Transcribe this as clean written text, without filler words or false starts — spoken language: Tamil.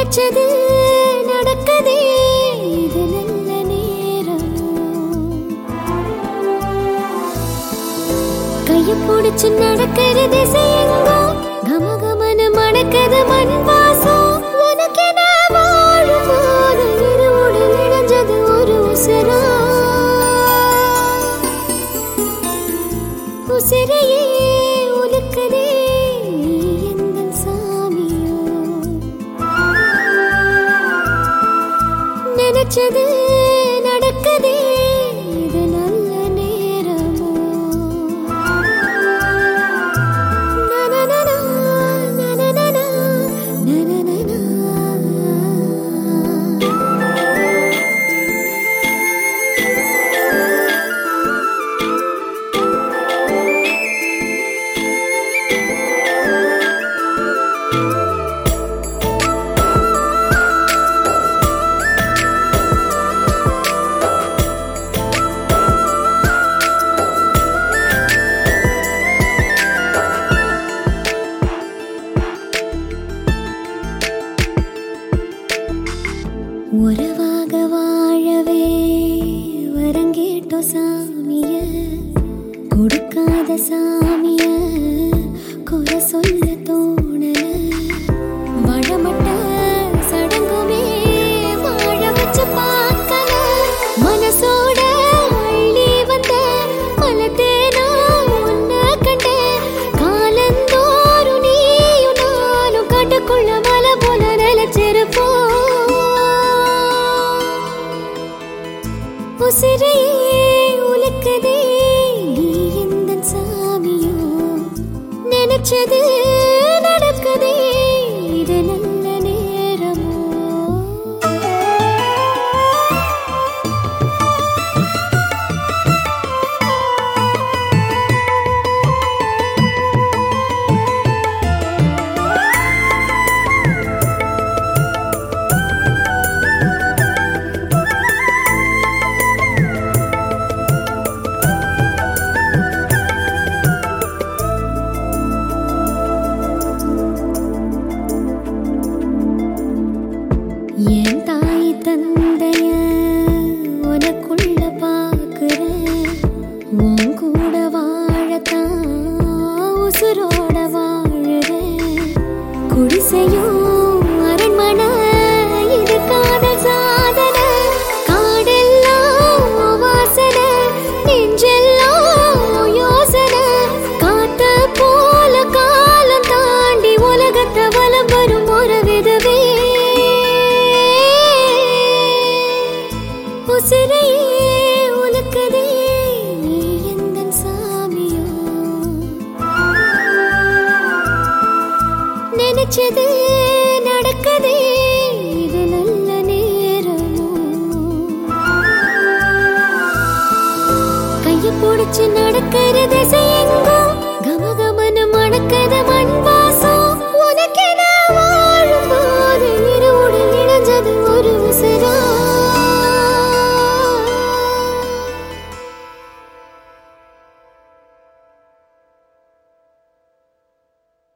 நினைச்சது நடக்கதே இது நல்ல நேரம் கைய பிடிச்சு நடக்கிற திசை எங்கோ கமகமனு மணக்கது மண் வாசம் உனக்கென வாழும்போது இருவோடு இணைஞ்சது ஒரு உசிரா உசிரையே உலுக்குதே நீ எந்தன் சாமியோ நினைச்சது நடக்கதே இது நல்ல நேரமோ நனனனா நனனனா நனனனா உறவாக வாழவே வரங்கேட்டோ சாமிய கொடுக்காத சாமிய குறை சொல்ல தோணல வழமட்ட சடங்குமே வாழ வச்சு பார்க்கல மனசோட அள்ளி வந்த பலத்தேனா உன்ன கண்ட காலந்தோறும் நீயும் நானும் காட்டுக்குள்ள மலை போல நிலச்சிருப்போம் உசிரையே உலுக்குதே நீ எந்தன் சாமியோ நினைச்சது நடக்குதே இது நல்ல நேரமோ என் தாய் தந்தைய உனக்குள்ள பாக்குறேன் உன் கூட வாழத்தான் உசுரோட வாழுறேன் குடிசையும் அரண்மனை இது காதல் சாதனை காடெல்லாம் வாசனை நெஞ்செல்லாம் யோசனை காத்த போல காலம் தாண்டி உலகத்தை வலம் வரும் ஒரு விதவே உசிரையே உலுக்குதே நீ எந்தன் சாமியோ நினைச்சது நடக்கதே இது நல்ல நேரமோ கைய பிடிச்சு நடக்கிற திசை எங்கோ கமகமனு மணக்கத